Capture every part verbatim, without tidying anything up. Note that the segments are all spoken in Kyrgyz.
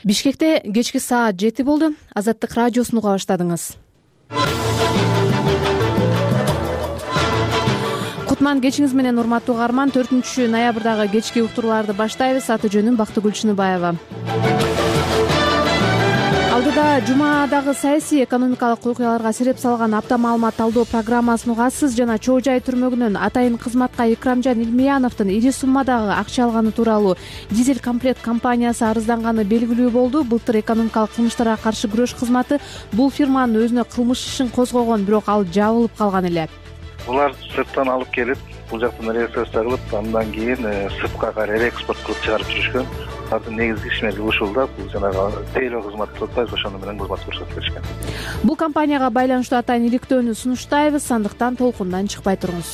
Бишкекте кечки саат жети болду. Азаттык радиосун уга баштадыңыз. Кутман кечиңиз менен урматтуу угарман. төртүнчү ноябрдагы кечки уктурууларды баштайбыз. Аты жөнүм Бактыгүл Чыныбаева. Алдыда жумадагы саясий экономикалык окуяларга сереп салган апта маалымат талдоо программасын угасыз жана Чоо Жай түрмөгүнөн атайын кызматка Икрамжан Илмияновдун ири суммадагы акча алганы тууралуу Дизель комплект компаниясы арызданганы белгилүү болду. Былтыр экономикалык кылмыштарга каршы күрөш кызматы бул фирманын өзүнө кылмыш ишин козгогон, бирок ал жабылып калган эле. Булар сырттан алып келип, бул жактан реализация кылып, андан кийин сыртка кайра экспорт кылып чыгарып жүрүшкөн. Ардын негизги ишмерги ушулда, бул жанагы тейлөө кызмат деп атпайбыз, ошону менен кызмат көрсөтүп беришкен. Бул компанияга байланыштуу атайын иликтөөнү сунуштайбыз, андыктан толкундан чыкпай туруңуз.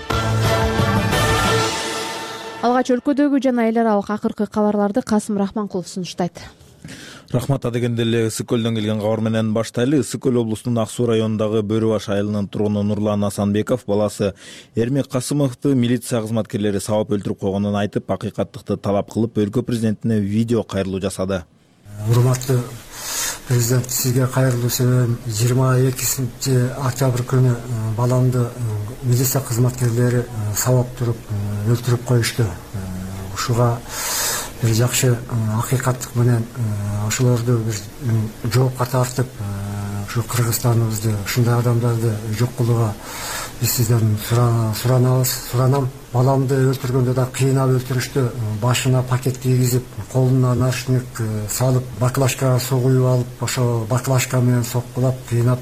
Алгач өлкөдөгү жана эл аралык акыркы кабарларды Касым Рахманкулов сунуштайт. Рахмат. Адегенде эле Ысык көлдөн келген кабар менен баштайлы. Ысык көл облусунун Ак суу районундагы Бөрү баш айылынын тургуну Нурлан Асанбеков баласы Эрмек Касымовду милиция кызматкерлери сабап өлтүрүп койгонун айтып, акыйкаттыкты талап кылып, өлкө президентине видео кайрылуу жасады. Урматтуу президент, сизге кайрылуу себебим жыйырма экинчи октябрь күнү баламды милиция кызматкерлери сабап туруп өлтүрүп коюшту. Ушуга бир жакшы акыйкаттык менен ошолорду бир жоопко тартып, ушу Кыргызстаныбызды, ушундай адамдарды жок кылууга биз сизден суранабыз, суранам. Баламды өлтүргөндө да кыйнап өлтүрүштү. Башына пакет кийгизип, колуна наручник салып, баклажкага суу куюп алып, ошо баклажка менен соккулап, кыйнап.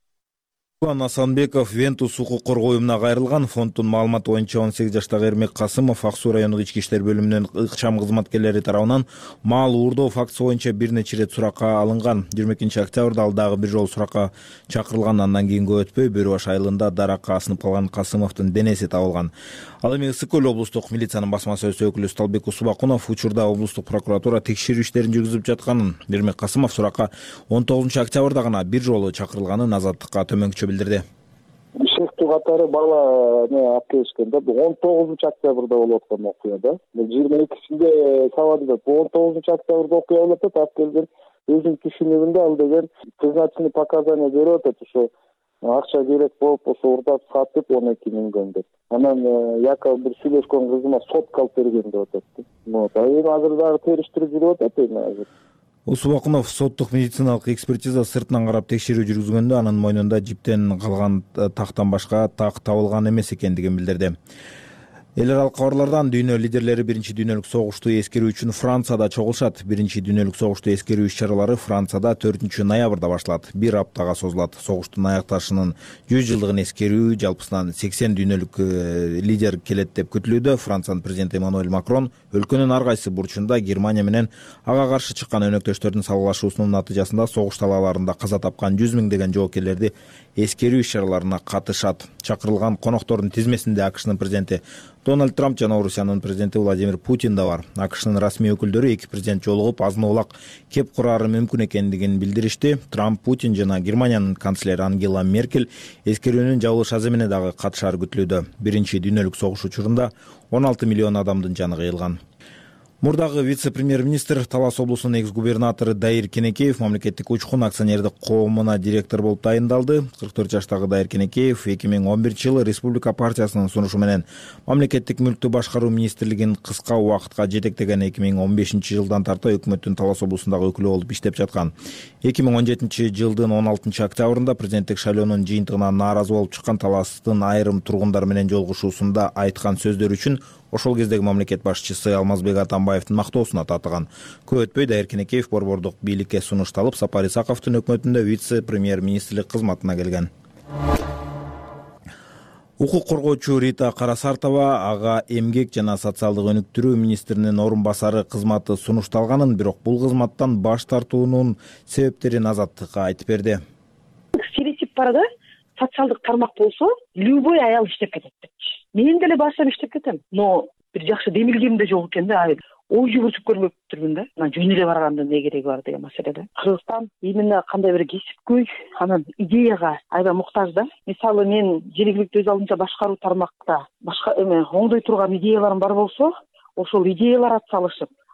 Нурлан Асанбеков Вентус укук коргоо уюмуна кайрылган. Фонддун маалыматы боюнча он сегиз жаштагы Эрмек Касымов Ак суу райондук ички иштер бөлүмүнүн ыкчам кызматкерлери тарабынан маал уурдоо фактысы боюнча бир нече ирет суракка алынган. жыйырма экинчи октябрда ал дагы бир жолу суракка чакырылган. Андан кийин көп өтпөй Бөрү баш айылында даракка асынып калган Касымовдун денеси табылган. Ал эми Ысык көл облустук милициянын басма сөз өкүлү Сталбек Усубакунов учурда облустук прокуратура текшерүү иштерин жүргүзүп жатканын, Эрмек Касымов суракка он тогузунчу октябрда гана бир жолу чакырылганын Азаттыкка төмөнкүчө билдирди. Шектүү катары бала не алып келишкен да. Бул он тогузунчу октябрда болуп аткан окуя да. жыйырма экисинде сабады да. Бул он тогузунчу октябрда окуя болуп атат. Алып келген өзүнүн түшүнүгүндө ал деген признательный показания берип атат. Ошо акча керек болуп, ошо урдап сатып он эки миңден деп. Анан якобы бир сүйлөшкөн кызыма сотка алып берген деп атат. Вот. А эми азыр дагы териштирип жүрүп атат эми азыр. Усубакунов соттук медициналык экспертиза сыртынан карап текшерүү жүргүзгөндө анын мойнунда жиптен калган тактан башка так табылган эмес экендигин билдирди. Эл аралык кабарлардан дүйнө лидерлери биринчи дүйнөлүк согушту эскерүү үчүн Францияда чогулушат. Биринчи дүйнөлүк согушту эскерүү иш-чаралары Францияда төртүнчү ноябрда башталат. Бир аптага созулат. Согуштун аякташынын жүз жылдыгын эскерүү жалпысынан сексен дүйнөлүк лидер келет деп күтүлүүдө. Франциянын президенти Эммануэль Макрон өлкөнүн ар кайсы бурчунда Германия менен ага каршы чыккан өнөктөштөрдүн салгылашуусунун натыйжасында согуш талааларында каза тапкан жүз миңдеген жоокерлерди эскерүү иш-чараларына катышат. Чакырылган коноктордун тизмесинде АКШнын президенти Дональд Трамп жана Орусиянын президенти Владимир Путин да бар. АКШнын расмий өкүлдөрү эки президент жолугуп азын-аулак кеп курары мүмкүн экендигин билдиришти. Трамп, Путин жана Германиянын канцлери Ангела Меркель эскерүүнүн жабылыш аземине дагы катышары күтүлүүдө. Биринчи дүйнөлүк согуш учурунда он алты миллион адамдын жаны кыйылган. Мурдагы вице-премьер-министр Талас облусунун экс-губернатору Дайыр Кенекеев мамлекеттик учкун акционердик коомуна директор болуп тайындалды. кырк төрт жаштагы Дайыр Кенекеев эки миң он биринчи жылы Республика партиясынын сунушу менен мамлекеттик мүлктү башкаруу министрлигин кыска убакытка жетектеген. эки миң он бешинчи жылдан тарта өкмөттүн Талас облусундагы өкүлү болуп иштеп жаткан. эки миң он жетинчи жылдын он алтынчы октябрында президенттик шайлоонун жыйынтыгынан нааразы болуп чыккан Таластын айрым тургундар менен жолугушуусунда айткан сөздөрү үчүн ошол кездеги мамлекет башчысы Алмазбек Атамбаевдин мактоосуна татыган. Көп өтпөй Дайыр Кенекеев борбордук бийликке сунушталып, Сапар Исаковдун өкмөтүндө вице-премьер-министрлик кызматына келген. Укук коргоочу Рита Карасартова ага эмгек жана социалдык өнүктүрүү министринин орун басары кызматы сунушталганын, бирок бул кызматтан баш тартуунун себептерин Азаттыкка айтып берди. Стереотип бар да, социалдык тармак болсо, любой аял иштеп кетет депчи. Мен деле баштап иштеп кетем, но бир жакшы демилгем да жок экен да. Ой жүгүртүп көрмөптүрмүн да. Мына жөн эле барганда эмне кереги бар деген маселеде. Кыргызстан именно кандай бир кесипкөй, анан идеяга аябай муктаж да. Мисалы мен жергиликтүү өз алдынча башкаруу тармакта башка эме оңдой турган идеяларым бар болсо, ошол идеялар ат салышып,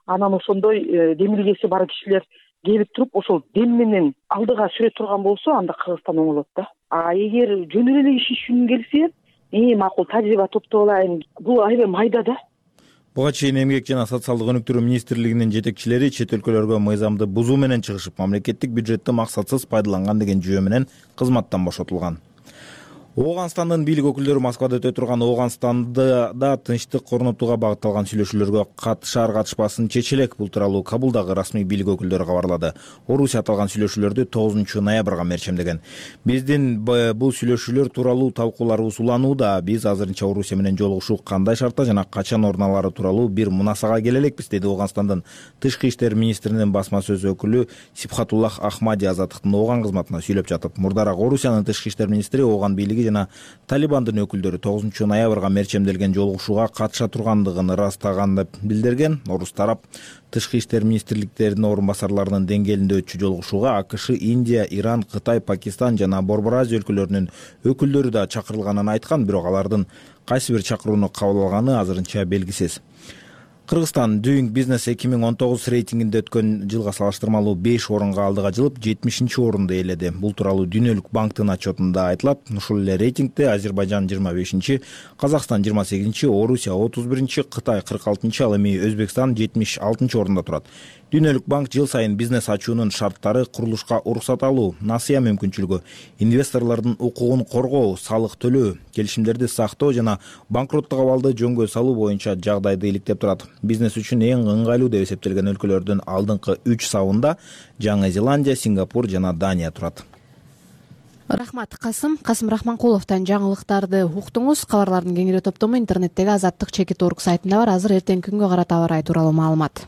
анан ошондой демилгеси бар кишилер келип туруп ошол дем менен алдыга сүрө турган болсо анда Кыргызстан оңолот да. А эгер жөнүн эле иш үчүн келсе, эң макул тажрыйба топтоп алайын. Бул аябай майда да. Буга чейин Эмгек жана социалдык өнүктүрүү министрлигинин жетекчилери чет өлкөлөргө мыйзамды бузуу менен чыгышып, мамлекеттик бюджетти максатсыз пайдаланган деген жүйө менен кызматтан бошотулган. Ооганстандын бийлик өкүлдөрү Москвада өтө турган Ооганстанда да тынчтык орнотууга багытталган сүйлөшүүлөргө катышар катышпасын чече элек. Бул тууралуу Кабулдагы расмий бийлик өкүлдөрү кабарлады. Орусия аталган сүйлөшүүлөрдү тогузунчу ноябрга мерчемдеген. Биздин бул сүйлөшүүлөр тууралуу талкууларыбыз уланууда. Биз азырынча Орусия менен жолугушуу кандай шартта жана качан орун алары тууралуу бир мунасага келе элекпиз, деди Ооганстандын тышкы иштер министринин басма сөз өкүлү Сибхатуллах Ахмади Азаттыктын Ооган кызматына сүйлөп жатып. Мурдараак Орусиянын тышкы иштер министри Ооган бийлиги жана Талибандын өкүлдөрү тогузунчу ноябрга мерчемделген жолугушууга катыша тургандыгын ырастаган деп билдирген. Орус тарап тышкы иштер министрликтеринин орун басарларынын деңгээлинде өтчү жолугушууга АКШ, Индия, Иран, Кытай, Пакистан жана Борбор Азия өлкөлөрүнүн өкүлдөрү да чакырылганын айткан, бирок алардын кайсы бир чакырууну кабыл алганы азырынча белгисиз. Кыргызстан Doing Business эки миң он тогуз рейтингинде өткөн жылга салыштырмалуу беш орунга алдыга жылып, жетимишинчи орунду ээледи. Бул тууралуу Дүйнөлүк банктын отчетунда айтылат. Ушул эле рейтингде Азербайжан жыйырма бешинчи, Казакстан жыйырма сегизинчи, Орусия отуз биринчи, Кытай кырк алтынчы, ал эми Өзбекстан жетимиш алтынчы орунда турат. Дүйнөлүк банк жыл сайын бизнес ачуунун шарттары, курулушка уруксат алуу, насыя мүмкүнчүлүгү, инвесторлордун укугун коргоо, салык төлөө, келишимдерди сактоо жана банкроттук абалды жөнгө салуу боюнча жагдайды иликтеп турат. Бизнес үчүн эң ыңгайлуу деп эсептелген өлкөлөрдүн алдыңкы үч сабында Жаңы Зеландия, Сингапур жана Дания турат. Рахмат, Касым. Касым Рахманкуловдон жаңылыктарды уктуңуз. Кабарлардын кеңири топтому интернеттеги Азаттык чекит орг сайтында бар. Азыр эртеңки күнгө карата аба ырайы тууралуу маалымат.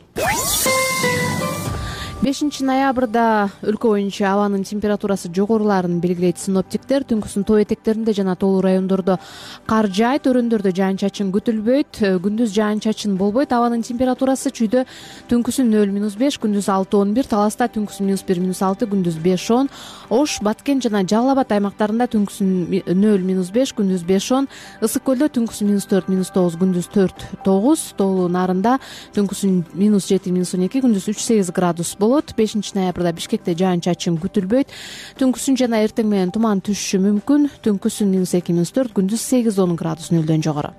бешинчи ноябрда өлкө боюнча абанын температурасы жогорулаарын белгилейт синоптиктер. Түнкүсүн тоо этектеринде жана тоолуу райондордо кар жаайт, өрөндөрдө жаан-чачын күтүлбөйт. Күндүз жаан-чачын болбойт. Абанын температурасы чүйдө түнкүсүн нөл минус беш, күндүз алты он бир, Таласта түнкүсүн минус бир минус алты, күндүз беш он, Ош, Баткен жана Жалал Абад аймактарында түнкүсүн нөл минус беш, күндүз беш он, Ысык көлдө түнкүсүн минус төрт минус тогуз, күндүз төрт тогуз, тоолуу нарында түнкүсүн минус жети минус он эки, күндүз үч сегиз градус болот. бешинчи ноябрда Бишкекте жаан-чачын күтүлбөйт. Түнкүсүн жана эртең менен туман түшүшү мүмкүн. Түнкүсүн минус эки минус төрт, күндүз сегиз он градус нөлдөн жогору.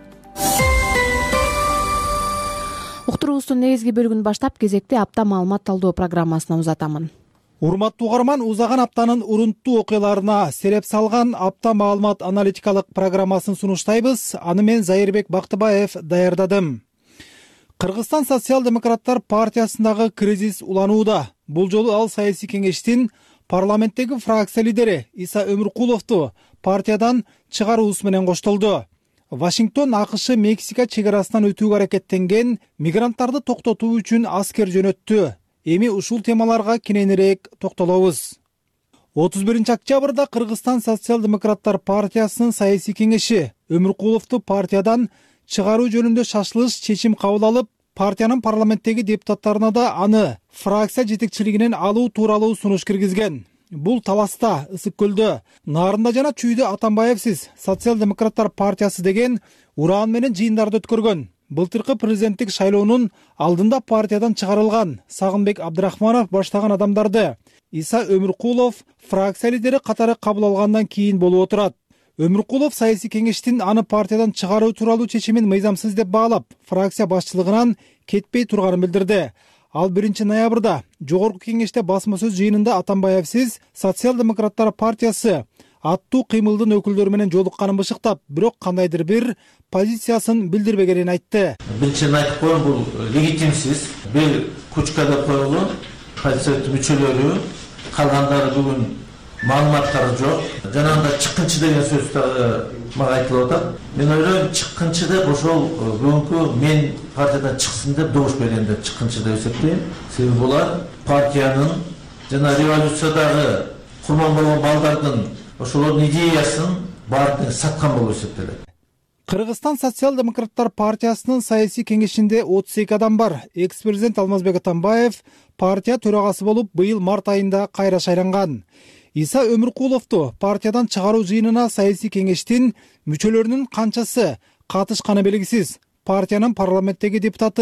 Уктуруубуздун негизги бөлүгүн баштап кезекте апта маалымат талдоо программасына узатамын. Урматтуу угарман, узаган аптанын урунттуу окуяларына сереп салган апта маалымат аналитикалык программасын сунуштайбыз. Аны мен Зайырбек Бактыбаев даярдадым. Кыргызстан социал-демократтар партиясындагы кризис уланууда. Бул жолу ал саясий кеңештин парламенттеги фракция лидери Иса Өмүркуловду партиядан чыгаруусу менен коштолду. Вашингтон АКШ Мексика чек арасынан өтүүгө аракеттенген мигранттарды токтотуу үчүн аскер жөнөттү. Эми ушул темаларга кененирээк токтолобуз. отуз биринчи октябрда Кыргызстан социал-демократтар партиясынын саясий кеңеши Өмүркуловду партиядан чыгаруу жөнүндө шашылыш чечим кабыл алып, партиянын парламенттеги депутаттарына да аны фракция жетекчилигинен алуу тууралуу сунуш киргизген. Бул Таласта, Ысык көлдө, Нарында жана Чүйдө Атамбаевсиз социал-демократтар партиясы деген ураан менен жыйындарды өткөргөн. Былтыркы президенттик шайлоонун алдында партиядан чыгарылган Сагынбек Абдрахманов баштаган адамдарды Иса Өмүркулов фракция лидери катары кабыл алгандан кийин болуп отурат. Өмүркулов саясий кеңештин аны партиядан чыгаруу тууралуу чечимин мыйзамсыз деп баалап, фракция башчылыгынан кетпей турганын билдирди. Ал биринчи ноябрда жогорку кеңеште басма сөз жыйынында Атамбаевсиз социал-демократтар партиясы аттуу кыймылдын өкүлдөрү менен жолукканын бышыктап, бирок кандайдыр бир позициясын билдирбегенин айтты. Биринчиден айтып коеюн, бул легитимсиз. Бир кучка деп коюлган, партия мүчөлөрү, калгандары бүгүн маалыматтары жок. Жана анда чыккынчы деген сөз мага айтылып атат. Мен ойлойм, чыккынчы деп ошол бүгүнкү мен партиядан чыксын деп добуш берген деп чыккынчы деп эсептейм. Себеби булар партиянын жана революциядагы курман болгон балдардын ошолордун идеясын баардыгын саткан болуп эсептелет. Кыргызстан социал-демократтар партиясынын саясий кеңешинде отуз эки адам бар. Экс-президент Алмазбек Атамбаев партия төрагасы болуп быйыл март айында кайра шайланган. Иса Өмүркуловду партиядан чыгаруу жыйынына саясий кеңештин мүчөлөрүнүн канчасы катышканы белгисиз. Партиянын парламенттеги депутаты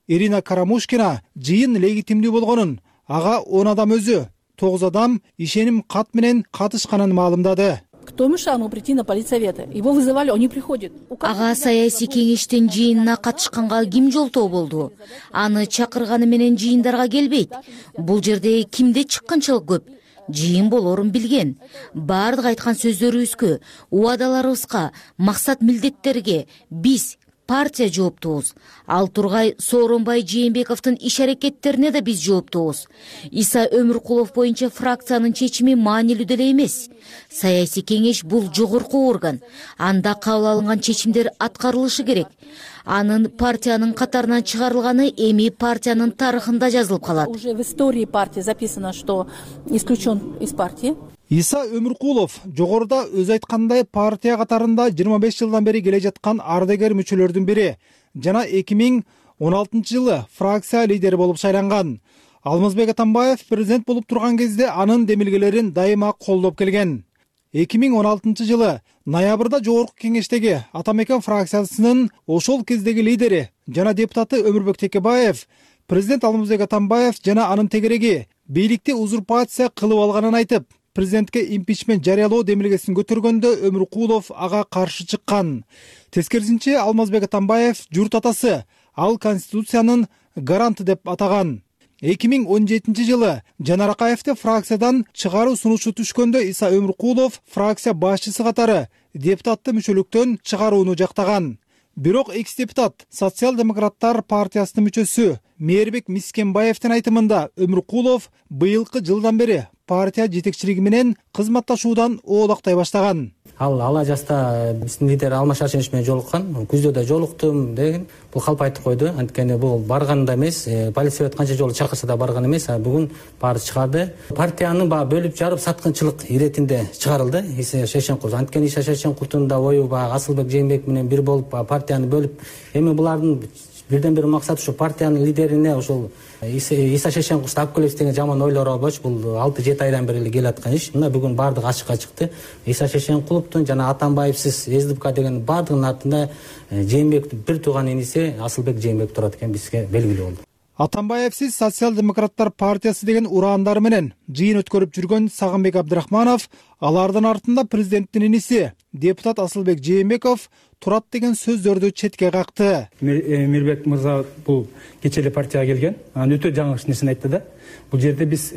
Ирина Карамушкина жыйын легитимдүү болгонун, ага он адам өзү, тогуз адам ишеним кат менен катышканын маалымдады. Кто мешал ему прийти на политсоветы? Его вызывали, он не приходит. Ага саясий кеңештин жыйынына катышканга ким жолтоо болду? Аны чакырганы менен жыйындарга келбейт. Бул жерде кимде чыккынчылык көп? Жыйын болорун билген. Бардык айткан сөздөрүбүзгө, убадаларыбызга, максат милдеттерге биз партия жооптубуз. Ал тургай Сооронбай Жээнбековдун иш аракеттерине да биз жооптубуз. Иса Өмүркулов боюнча фракциянын чечими маанилүү деле эмес. Саясий кеңеш бул жогорку орган. Анда кабыл алынган чечимдер аткарылышы керек. Анын партиянын катарынан чыгарылганы эми партиянын тарыхында жазылып калат. Уже в истории партии записано, что исключен из партии. Иса Өмүркулов жогоруда өз айткандай партия катарында жыйырма беш жылдан бери келе жаткан ардагер мүчөлөрдүн бири жана эки миң он алтынчы жылы фракция лидери болуп шайланган. Алмазбек Атамбаев президент болуп турган кезде анын демилгелерин дайыма колдоп келген. эки миң он алтынчы жылы ноябрда жогорку кеңештеги Атамекен фракциясынын ошол кездеги лидери жана депутаты Өмүрбек Текебаев президент Алмазбек Атамбаев жана анын тегереги бийликти узурпация кылып алганын айтып, президентке импичмент жарыялоо демилгесин көтөргөндө Өмүркулов ага каршы чыккан. Тескерисинче Алмазбек Атамбаев журт атасы, ал конституциянын гаранты деп атаган. эки миң он жетинчи жылы Жанар Акаевди фракциядан чыгаруу сунушу түшкөндө Иса Өмүркулов фракция башчысы катары депутатты мүчөлүктөн чыгарууну жактаган. Бирок экс-депутат Социал-демократтар партиясынын мүчөсү Мээрбек Мискенбаевдин айтымында Өмүркулов быйылкы жылдан бери партия жетекчилиги менен кызматташуудан оолактай баштаган. Ал ала жаста биздин лидер Алмаз Шаршенович менен жолуккан, күздө да жолуктум деген бул калп айтып койду. Анткени бул барганда эмес, политсовет канча жолу чакырса да барган эмес, а бүгүн баары чыгарды. Партияны баягы бөлүп жарып саткынчылык иретинде чыгарылды. Иса Шешенкулов. Анткени Иса Шешенкуловдун да ою баягы Асылбек Жээнбеков менен бир болуп партияны бөлүп, эми булардын бирден бир максаты ушу партиянын лидерине ошол Иса Шешенкуловду алып келебиз деген жаман ойлор болчу. Бул алты жети айдан бери эле келе аткан иш. Мына бүгүн бардыгы ачыкка чыкты. Иса Шешенкуловдун жана Атамбаевсиз СДПК деген бардыгынын артында Жээнбековдун бир тууган иниси Асылбек Жээнбеков турат экен, бизге белгилүү болду. Атамбаевсиз Социал-демократтар партиясы деген ураандары менен жыйын өткөрүп жүргөн Сагынбек Абдрахманов, алардын артында президенттин иниси депутат Асылбек Жээнбеков турат деген сөздөрдү четке какты. Мирбек мырза бул кече эле партияга келген, анан өтө жаңылыш нерсени айтты да. Бул жерде биз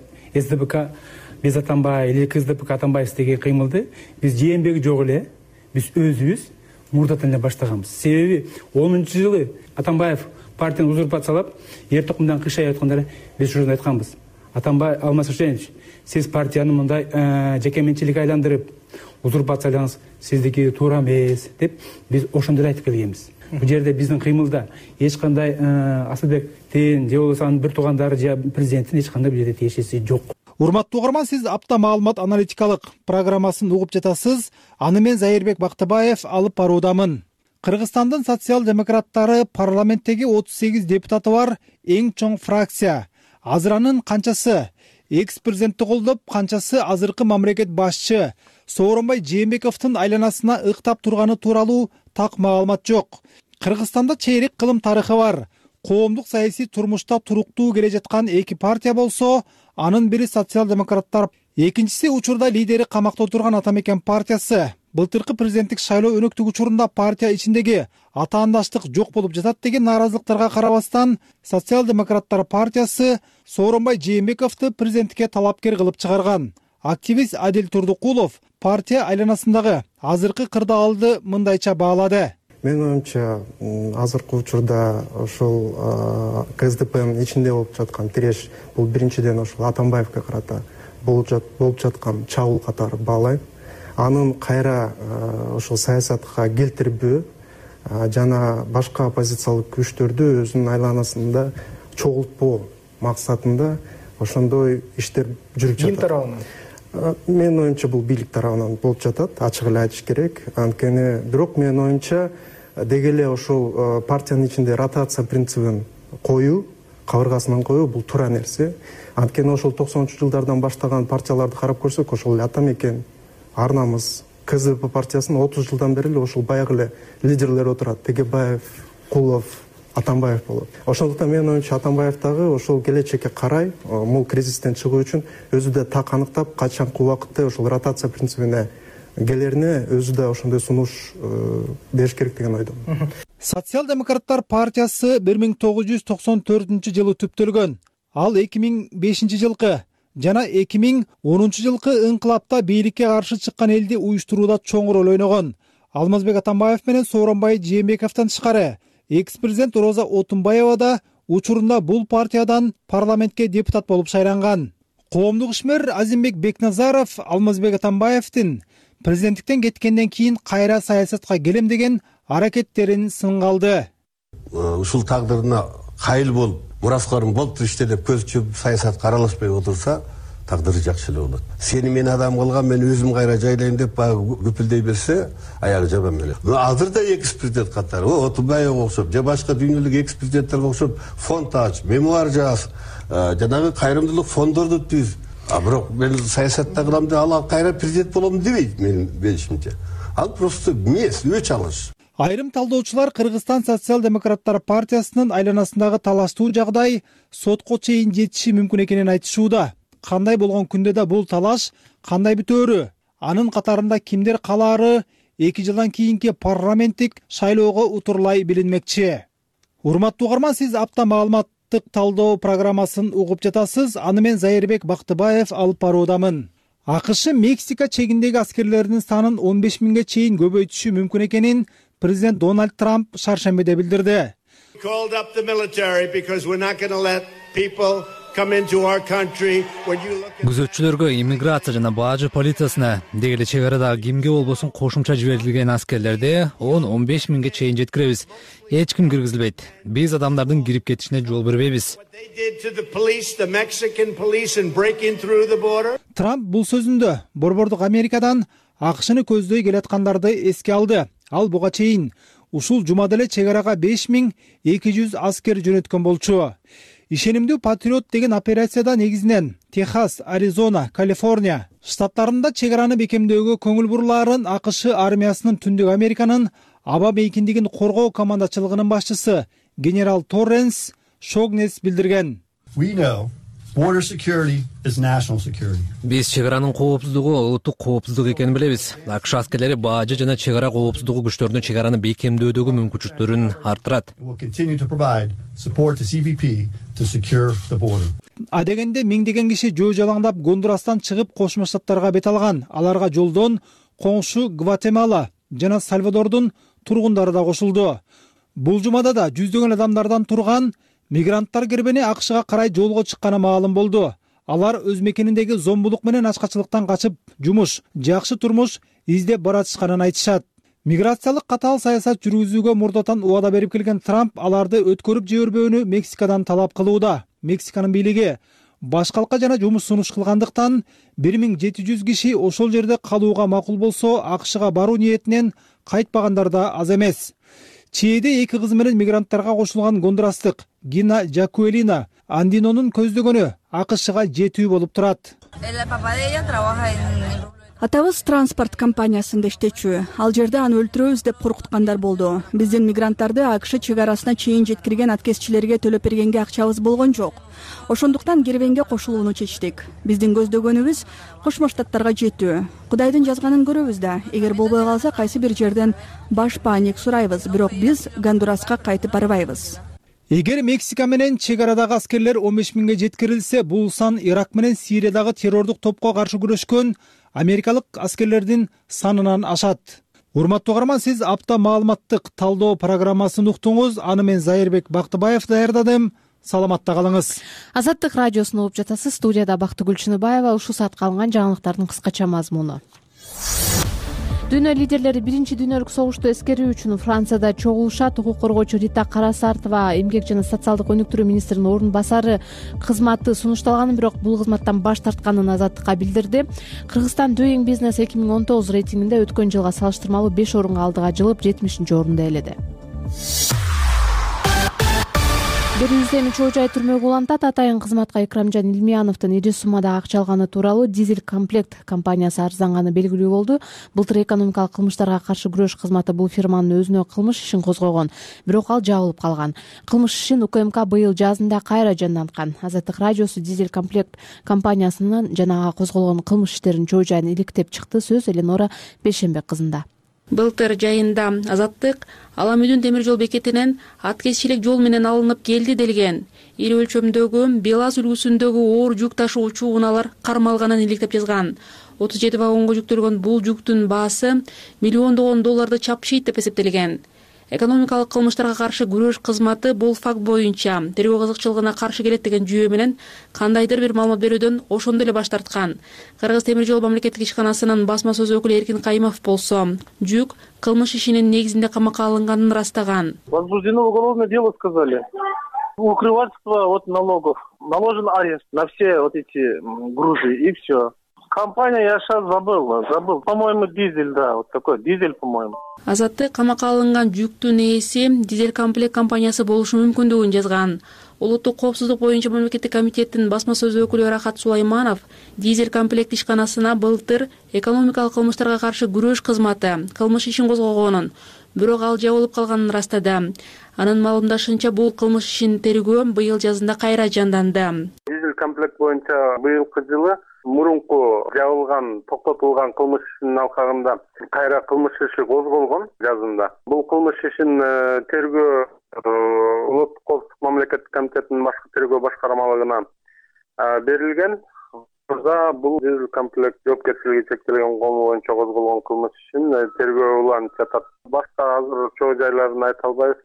СДПК биз Атамбаев или СДПК Атамбаев деген кыймылды биз Жээнбек жок эле биз өзүбүз мурдатан эле баштаганбыз. Себеби онунчу жылы Атамбаев партияны узурпациялап, ер токумдан кышай айтканда биз ушуну айтканбыз. Атамбаев Алмаз Шаршенович, сиз партияны мындай жекеменчилик айландырып узурпациялаңыз, сиздики туура эмес деп биз ошондой айтып келгенбиз. Бул жерде биздин кыймылда эч кандай Асылбек тен же болбосо анын бир туугандары же президенттин эч кандай бул жерде тиешеси жок. Урматтуу угарман, сиз апта маалымат аналитикалык программасын угуп жатасыз. Аны мен Зайырбек Бактыбаев алып баруудамын. Кыргызстандын социал-демократтары парламенттеги отуз сегиз депутаты бар эң чоң фракция. Азыр анын канчасы экс-президентти колдоп, канчасы азыркы мамлекет башчы Сооронбай Жээнбековдун айланасына ыктап турганы тууралуу так маалымат жок. Кыргызстанда чейрек кылым тарыхы бар. Коомдук саясий турмушта туруктуу келе жаткан эки партия болсо, анын бири социал-демократтар, экинчиси учурда лидери камакта отурган Атамекен партиясы. Былтыркы президенттик шайлоо өнөктүк учурунда партия ичиндеги атаандаштык жок болуп жатат деген нааразылыктарга карабастан, социал-демократтар партиясы Сооронбай Жээнбековду президенттикке талапкер кылып чыгарган. Активист Адил Турдукулов партия айланасындагы азыркы кырдаалды мындайча баалады. Менин оюмча, азыркы учурда ошол КСДПнын ичинде болуп жаткан тиреш бул биринчиден ошол Атамбаевге карата болуп жаткан чабуул катары баалайм. Анын кайра ошол саясатка келтирбөө жана башка оппозициялык күчтөрдү өзүнүн айланасында чогултпоо максатында ошондой иштер жүрүп жатат. Ким тарабынан? Менин оюмча бул бийлик тарабынан болуп жатат, ачык эле айтыш керек. Анткени бирок менин оюмча деги эле ошол партиянын ичинде ротация принцибин коюу, кабыргасынан коюу бул туура нерсе. Анткени ошол токсонунчу жылдардан баштаган партияларды карап көрсөк, ошол эле Атамекен, Ар намыс, КСДП партиясынын отуз жылдан бери эле ошол баягы эле лидерлер отурат. Тегебаев, Кулов, Атамбаев болот. Ошондуктан менин оюмча Атамбаев дагы ошол келечекке карай бул кризистен чыгуу үчүн өзү да так аныктап, качанкы убакытта ошол ротация принцибине келерине өзү да ошондой сунуш бериш керек деген ойдомун. Социал-демократтар партиясы бир миң тогуз жүз токсон төртүнчү жылы түптөлгөн. Ал эки миң бешинчи жылкы жана эки миң онунчу жылкы ыңкылапта бийликке каршы чыккан элди уюштурууда чоң роль ойногон. Алмазбек Атамбаев менен Сооронбай Жээнбековдон тышкары экс-президент Роза Отунбаева да учурунда бул партиядан парламентке депутат болуп шайланган. Коомдук ишмер Азимбек Бекназаров Алмазбек Атамбаевдин президенттиктен кеткенден кийин кайра саясатка келем деген аракеттерин сынга алды. Ушул тагдырына кайыл болуп, мураскорум болуптур иште деп көз чөп саясатка аралашпай отурса, тагдыры жакшы эле болот. Сени мен адам кылган, мен өзүм кайра жайлайм деп баягы күпүлдөй берсе, аягы жаман эле. Азыр да экс-президент катары, Отунбаевга окшоп, же башка дүйнөлүк экс-президенттерге окшоп фонд ачып, мемуар жаз, жанагы кайрымдуулук фондорду түз. А бирок мен саясатта кылам деп ал кайра президент болом дебейт менин билишимче. Ал просто мес, өч алыш. Айрым талдоочулар Кыргызстан социал-демократтар партиясынын айланасындагы талаштуу жагдай сотко чейин жетиши мүмкүн экенин айтышууда. Кандай болгон күндө да бул талаш кандай бүтөөрү, анын катарында кимдер калаары эки жылдан кийинки парламенттик шайлоого утурлай билинмекчи. Урматтуу угарман, сиз апта маалыматтык талдоо программасын угуп жатасыз. Аны мен Зайырбек Бактыбаев алып баруудамын. АКШ Мексика чегиндеги аскерлеринин санын он беш миңге чейин көбөйтүшү мүмкүн экенин президент Дональд Трамп шаршембиде билдирди. Күзөтчүлөргө, иммиграция жана бажы полициясына дегеле чек арадагы кимге болбосун кошумча жиберилген аскерлерди он он беш миңге чейин жеткиребиз. Эч ким киргизилбейт. Биз адамдардын кирип кетишине жол бербейбиз. Трамп бул сөзүндө борбордук Америкадан АКШны көздөй келаткандарды эске алды. Ал буга чейин ушул жума деле чек арага беш миң эки жүз аскер жөнөткөн болчу. Ишенимдүү патриот деген операцияда негизинен Техас, Аризона, Калифорния штаттарында чек араны бекемдөөгө көңүл бурулаарын АКШ армиясынын Түндүк Американын аба мейкиндигин коргоо командачылыгынын башчысы генерал Торренс Шогнес билдирген. Биз чек аранын коопсуздугу улуттук коопсуздук экенин билебиз. АКШ аскерлери бажы жана чек ара коопсуздугу күчтөрүнүн чек араны бекемдөөдөгү мүмкүнчүлүктөрүн арттырат. Адегенде миңдеген киши жөө жалаңдап Гондурастан чыгып Кошмо Штаттарга бет алган. Аларга жолдон коңшу Гватемала жана Сальвадордун тургундары да кошулду. Бул жумада да жүздөгөн адамдардан турган мигранттар кербени АКШга карай жолго чыкканы маалым болду. Алар өз мекениндеги зомбулук менен ачкачылыктан качып, жумуш, жакшы турмуш издеп баратышканын айтышат. Миграциялык катаал саясат жүргүзүүгө мурдатан убада берип келген Трамп аларды өткөрүп жибербөөнү Мексикадан талап кылууда. Мексиканын бийлиги башкалка жана жумуш сунуш кылгандыктан бир миң жети жүз киши ошол жерде калууга макул болсо, АКШга баруу ниетинен кайтпагандар да аз эмес. Чээде эки кызы менен мигранттарга кошулган гондурастык Гина Жакуэлина Андинонун көздөгөнү АКШга жетүү болуп турат. Атабыз транспорт компаниясында иштечү. Ал жерде аны өлтүрөбүз деп коркуткандар болду. Биздин мигранттарды АКШ чек арасына чейин жеткирген аткезчилерге төлөп бергенге акчабыз болгон жок. Ошондуктан кербенге кошулууну чечтик. Биздин көздөгөнүбүз Кошмо Штаттарга жетүү. Кудайдын жазганын көрөбүз да. Эгер болбой калса кайсы бир жерден баш пааник сурайбыз, бирок биз Гондураска кайтып барбайбыз. Эгер Мексика менен чек арадагы аскерлер он беш миңге жеткирилсе, бул сан Ирак менен Сириядагы террордук топко каршы күрөшкөн америкалык аскерлердин санынан ашат. Урматтуу угарман, сиз апта маалыматтык талдоо программасын уктуңуз. Аны мен Зайырбек Бактыбаев даярдадым. Саламатта калыңыз. Азаттык радиосун угуп жатасыз. Студияда Бактыгүл Чыныбаева. Ушул саатка алынган жаңылыктардын кыскача мазмуну. Дүйнө лидерлери биринчи дүйнөлүк согушту эскерүү үчүн Францияда чогулушат. Укук коргоочу Рита Карасартова, эмгек жана социалдык өнүктүрүү министринин орун басары, кызматы сунушталганын, бирок бул кызматтан баш тартканын Азаттыкка билдирди. Кыргызстан Doing Business эки миң он тогуз рейтингинде өткөн жылга салыштырмалуу беш орунга алдыга жылып жетимишинчи орунду ээледи. берүүбүздө эми чоо жай түрмөгү улантат. Атайын кызматка Икрамжан Илмияновдун ири суммадагы акча алганы тууралуу Дизель комплект компаниясы арызанганы белгилүү болду. Былтыр экономикалык кылмыштарга каршы күрөш кызматы бул фирманын өзүнө кылмыш ишин козгогон, бирок ал жабылып калган. Кылмыш ишин УКМК быйыл жазында кайра жанданткан. Азаттык радиосу Дизель комплект компаниясынын жанагы козголгон кылмыш иштерин чоо жайын иликтеп чыкты. Сөз Эленора Бейшембек кызында. Былтыр жайында Азаттык Аламүдүн темир жол бекетинен аткезчилик жол менен алынып келди делген. Ири өлчөмдөгү БелАЗ үлгүсүндөгү оор жүк ташуучу унаалар кармалганын иликтеп жазган. отуз жети вагонго жүктөлгөн бул жүктүн баасы миллиондогон долларды чапшыйт деп эсептелген. Экономикалык кылмыштарга каршы күрөш кызматы бул факт боюнча тергөө кызыкчылыгына каршы келет деген жүйө менен кандайдыр бир маалымат берүүдөн ошондо эле баш тарткан. Кыргыз темир жол мамлекеттик ишканасынын басма сөз өкүлү Эркин Кайымов болсо, жүк кылмыш ишинин негизинде камакка алынганын ырастаган. Возбуждено уголовное дело, сказали. Укрывательство от налогов. Наложен арест на все вот эти грузы и все. Компания, я сейчас забыл, забыл. По-моему, дизель, да, вот такой дизель, по-моему. Азаттык камакка алынган жүктүн ээси Дизель комплект компаниясы болушу мүмкүндүгүн жазган. Улуттук коопсуздук боюнча мамлекеттик комитеттин басма сөз өкүлү Рахат Сулайманов Дизель комплект ишканасына былтыр экономикалык кылмыштарга каршы күрөш кызматы кылмыш ишин козгогонун, бирок ал жабылып калганын ырастады. Анын маалымдашынча бул кылмыш ишин тергөө быйыл жазында кайра жанданды. Дизель комплект боюнча быйылкы жылы мурунку жабылган, токтотулган кылмыш ишинин алкагында кайра кылмыш иши козголгон жазында. Бул кылмыш ишин тергөө улуттук коопсуздук мамлекеттик комитетинин башкы тергөө башкармалыгына берилген. Бул Дизель комплект жоопкерчилиги чектелген кому боюнча козголгон кылмыш ишин тергөө уланып жатат. Башка азыр чоо жайларын айта албайбыз.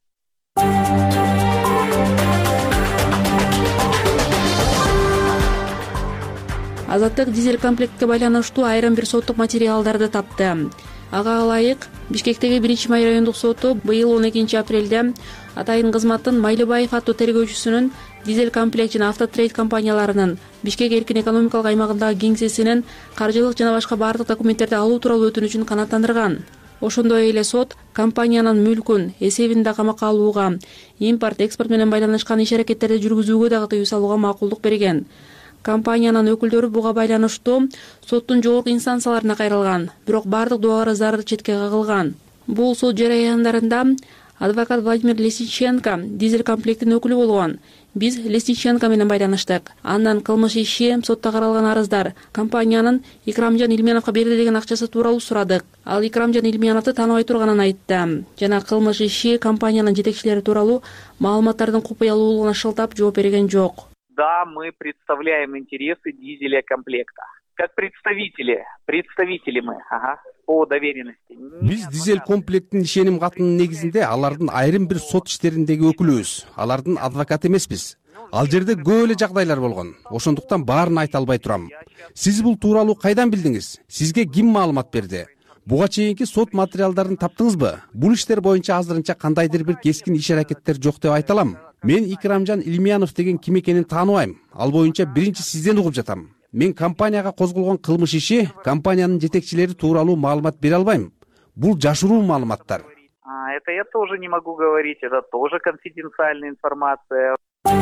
Азаттык Дизель комплектке байланыштуу айрым бир соттук материалдарды тапты. Ага ылайык Бишкектеги биринчи май райондук соту быйыл он экинчи апрелде Атайын кызматтын Майлыбаев аттуу тергөөчүсүнүн Дизель комплект жана Автотрейд компанияларынын Бишкек эркин экономикалык аймагындагы кеңсесинен каржылык жана башка бардык документтерди алуу тууралуу өтүнүчүн канааттандырган. Ошондой эле сот компаниянын мүлкүн эсебинде камакка алууга, импорт, экспорт менен байланышкан иш-аракеттерди жүргүзүүгө дагы тыюу салууга макулдук берген. Компаниянын өкүлдөрү буга байланыштуу соттун жогорку инстанцияларына кайрылган, бирок бардык дубак арыздары четке кагылган. Бул суд жараяндарында адвокат Владимир Лесниченко Дизель комплектин өкүлү болгон. Биз Лесниченко менен байланыштык. Андан кылмыш иши, сотто каралган арыздар компаниянын Икрамжан Илмияновго берди деген акчасы тууралуу сурадык. Ал Икрамжан Илмияновду тааныбай турганын айтты. Жана кылмыш иши, компаниянын жетекчилери тууралуу маалыматтардын купуялуулугуна шылтап жооп берген жок. Да, мы представляем интересы Дизеля комплекта. Как представители, представители мы, ага, по доверенности. Биз Дизель комплектин ишеним катынын негизинде алардын айрым бир сот иштериндеги өкүлүбүз. Алардын адвокаты эмеспиз. Ал жерде көп эле жагдайлар болгон. Ошондуктан баарын айта албай турам. Сиз бул тууралуу кайдан билдиңиз? Сизге ким маалымат берди? Буга чейинки сот материалдарын таптыңызбы? Бул иштер боюнча азырынча кандайдыр бир кескин иш-аракеттер жок деп айта алам. Мен Икрамжан Илмиянов деген ким экенин тааныбайм. Ал боюнча биринчи сизден угуп жатам. Мен компанияга козголгон кылмыш иши, компаниянын жетекчилери тууралуу маалымат бере албайм. Бул жашыруу маалыматтар. Это я тоже не могу говорить, это тоже конфиденциальная информация.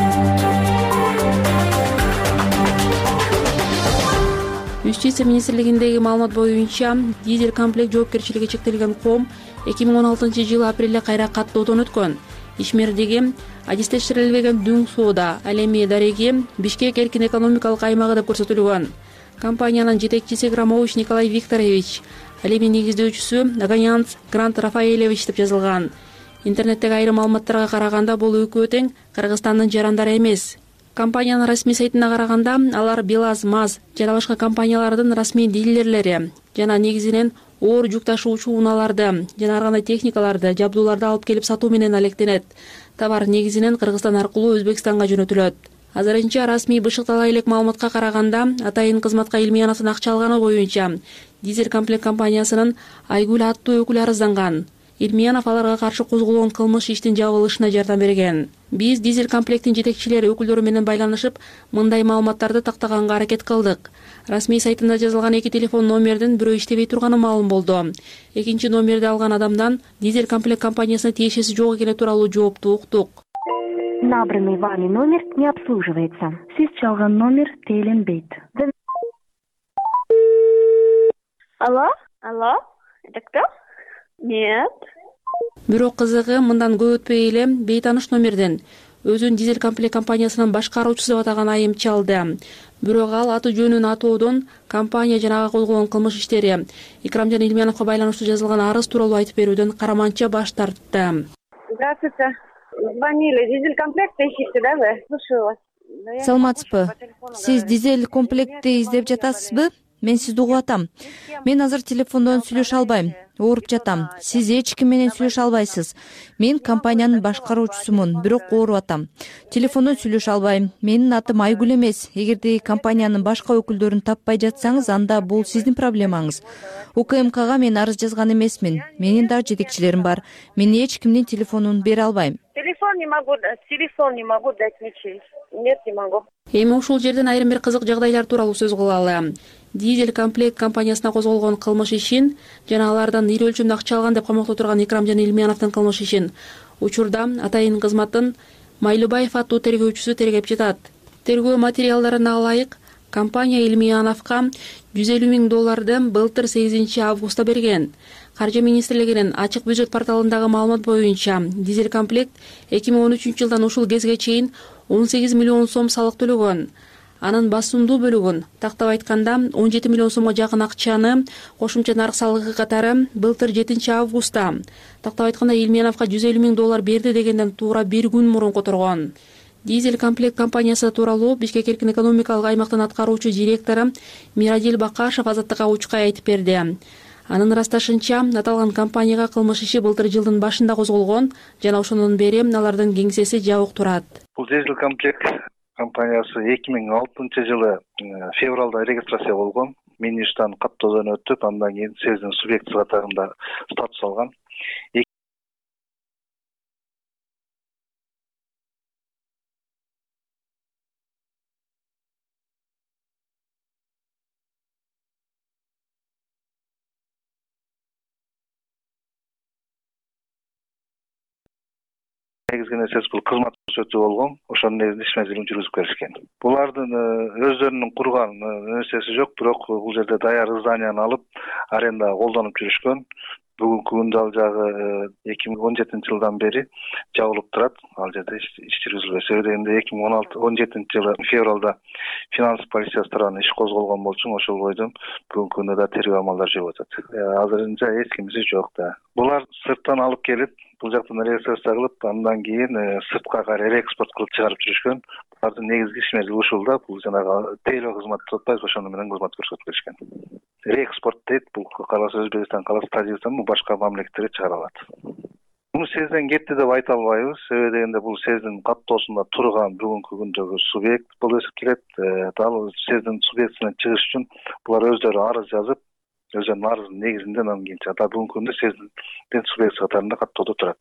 Юстиция министрлигиндеги маалымат боюнча Дизель комплект жоопкерчилиги чектелген ком эки миң он алтынчы жылы апрелде кайра каттоодон өткөн. Ишмердиги адистештирилбеген дүң соода, ал эми дареги Бишкек эркин экономикалык аймагы деп көрсөтүлгөн. Компаниянын жетекчиси Громович Николай Викторович, ал эми негиздөөчүсү Аганянц Грант Рафаэлевич деп жазылган. Интернеттеги айрым маалыматтарга караганда бул экөө тең Кыргызстандын жарандары эмес. Компаниянын расмий сайтына караганда алар БелАЗ, МАЗ жана башка компаниялардын расмий дилерлери жана негизинен оор жүк ташуучу унааларды жана ар кандай техникаларды, жабдууларды алып келип сатуу менен алектенет. Товар негизинен Кыргызстан аркылуу Өзбекстанга жөнөтүлөт. Азырынча расмий бышыктала элек маалыматка караганда Атайын кызматка Илмияновдун акча алганы боюнча Дизель комплект компаниясынын Айгүл аттуу өкүлү арызданган. Илмиянов аларга каршы козголгон кылмыш иштин жабылышына жардам берген. Биз Дизель комплектин жетекчилери өкүлдөрү менен байланышып, мындай маалыматтарды тактаганга аракет кылдык. Расмий сайтында жазылган эки телефон номердин бирөө иштебей турганы маалым болду. Экинчи номерди алган адамдан Дизель комплект компаниясына тиешеси жок экени тууралуу жоопту уктук. Набранный вами номер не обслуживается. Сиз чалган номер тейлинбейт. Алло? Алло? Это кто? Нет. Бирок кызыгы мындан көп өтпөй эле бейтаныш номерден өзүн дизель комплект компаниясынын башкаруучусу деп атаган айым чалды. Бирок ал аты жөнүн атоодон компания жанагы козголгон кылмыш иштери Икрамжан Илмияновго байланыштуу жазылган арыз тууралуу айтып берүүдөн караманча баш тартты. Здравствуйте. Звонили. Дизель комплектти ищите, да, вы? Слушаю вас. Саламатсызбы? Сиз дизель комплектти издеп жатасызбы? Мен сизди угуп атам. Мен азыр телефондон сүйлөшө албайм. Ооруп жатам. Сиз эч ким менен сүйлөшө албайсыз. Мен компаниянын башкаруучусумун, бирок ооруп атам. Телефондон сүйлөшө албайм. Менин атым Айгүл эмес. Эгерде компаниянын башка өкүлдөрүн таппай жатсаңыз, анда бул сиздин проблемаңыз. УКМКга мен арыз жазган эмесмин. Менин да жетекчилерим бар. Мен эч кимдин телефонун бере албайм. Телефон не могу дать. Телефон не могу дать ничей. Нет, не могу. Эми ушул жерден айрым бир кызык жагдайлар тууралуу сөз кылалы. Дизель комплект компаниясына козголгон кылмыш ишин жана алардан ири өлчөмдө акча алган деп камакта отурган Икрамжан Илмияновдун кылмыш ишин учурда атайын кызматтын Майлыбаев аттуу тергөөчүсү тергеп жатат. Тергөө материалдарына ылайык компания Илмияновго жүз элүү миң долларды былтыр сегизинчи августта берген. Каржы министрлигинин ачык бюджет порталындагы маалымат боюнча дизель комплект эки миң он үчүнчү жылдан ушул кезге чейин он сегиз миллион сом салык төлөгөн. Анын басымдуу бөлүгүн, тактап айтканда он жети миллион сомго жакын акчаны кошумча нарк салыгы катары былтыр жетинчи августта, тактап айтканда Илмияновго жүз элүү миң доллар берди дегенден туура бир күн мурун которгон. Дизель комплект компаниясы тууралуу Бишкек эркин экономикалык аймактын аткаруучу директору Мирадил Бакашев Азаттыкка Учкай айтып берди. Анын ырасташынча, аталган компанияга кылмыш иши былтыр жылдын башында козголгон жана ошондон бери алардын кеңсеси жабык турат. Бул дизель комплект компаниясы эки миң алтынчы жылы февралда регистрация болгон. Миништан каттоодон өтүп, андан кийин сездин субъектisi катарында статус алган. Негизги нерсеси бул кызмат көрсөтүү болгон. Ошонун негизинде иш мезгилин жүргүзүп келишкен. Булардын өздөрүнүн курган нерсеси жок, бирок бул жерде даяр зданияны алып, аренда колдонуп жүрүшкөн. Бүгүнкү күндө ал жагы эки миң он жетинчи жылдан бери жабылып турат. Ал жерде иш жүргүзүлбөй. Себеби дегенде эки миң он жетинчи жылы февралда финанс полициясы тарабынан иш козголгон болчу, ошол бойдон бүгүнкү күндө да тергөө амалдары жүрүп атат. Азырынча эч кимиси жок да. Булар сырттан алып келип, бул жактан регистрация кылып, андан кийин сыртка кайра реэкспорт кылып чыгарып жүрүшкөн. Булардын негизги иш мезгили ушул да, бул жанагы тейлөө кызмат деп атпайбыз, ошону менен кызмат көрсөтүп келишкен. Реэкспорт дейт, бул каласа Өзбекстан, каласа Тажикстан, бул башка мамлекеттерге чыгарылат. Муну сезден кетти деп айта албайбыз. Себеби дегенде бул сездин каттоосунда турган бүгүнкү күндөгү субъект болуп эсептелет. Ал сездин субъектисинен чыгыш үчүн булар өздөрү арыз жазып, өзүнүн арызынын негизинде анан кийин чыгат. Бүгүнкү күндө сездин субъектisi катарында каттоодо турат.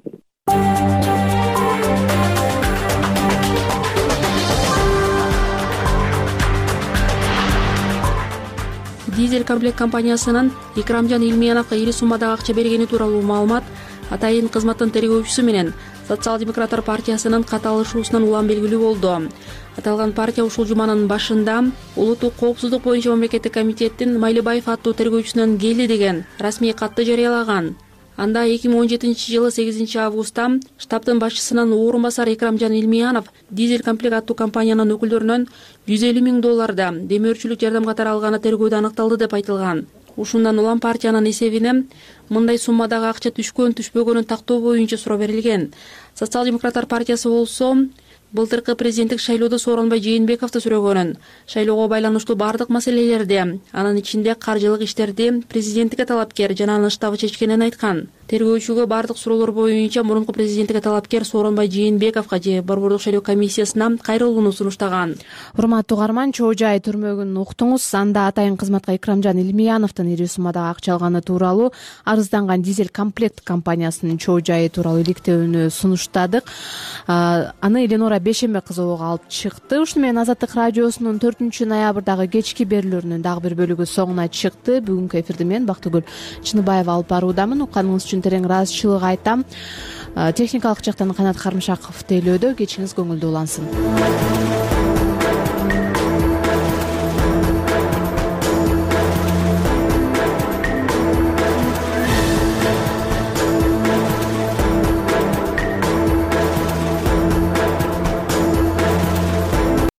Дизель комплект компаниясынын Икрамжан Илмияновго ири суммадагы акча бергени тууралуу маалымат атайын кызматтын тергөөчүсү менен Социал-демократтар партиясынын каталышуусунан улам белгилүү болду. Аталган партия ушул жуманын башында улуттук коопсуздук боюнча мамлекеттик комитеттин Майлыбаев аттуу тергөөчүсүнөн келди деген расмий катты жарыялаган. Анда эки миң он жетинчи жылы сегизинчи августта штабтын башчысынын орун басары Икрамжан Илмиянов дизель комплект аттуу компаниянын өкүлдөрүнөн жүз элүү миң долларды демөөрчүлүк жардам катары алганы тергөөдө аныкталды деп айтылган. Ушундан улам партиянын эсебине мындай суммадагы акча түшкөн түшпөгөнүн тактоо боюнча суроо берилген. Социал-демократтар партиясы болсо былтыркы президенттик шайлоодо Сооронбай Жээнбековду сүрөгөнүн, шайлоого байланыштуу бардык маселелерди, анын ичинде каржылык иштерди президенттикке талапкер жана анын штабы чечкенин айткан. Тергөөчүгө бардык суроолор боюнча мурунку президенттикке талапкер Сооронбай Жээнбековго же Борбордук шайлоо комиссиясына кайрылууну сунуштаган. Урматтуу угарман, Чоо Жай түрмөгүн уктуңуз. Анда атайын кызматка Икрамжан Илмияновдун ири суммадагы акча алганы тууралуу арызданган дизель комплект компаниясынын Чоо Жайы тууралуу иликтөөнү сунуштадык. Аны Эленора Бешембе кызы алып чыкты. Ушуну менен Азаттык радиосунун төртүнчү ноябрдагы кечки берүүлөрүнүн дагы бир бөлүгү соңуна чыкты. Бүгүнкү эфирди мен Бактыгүл Чыныбаева алып баруудамын. Укканыңыз үчүн терең ыраазычылык айтам. техникалык жактан Канат Карымшаков тейлөөдө. Кечиңиз көңүлдүү улансын.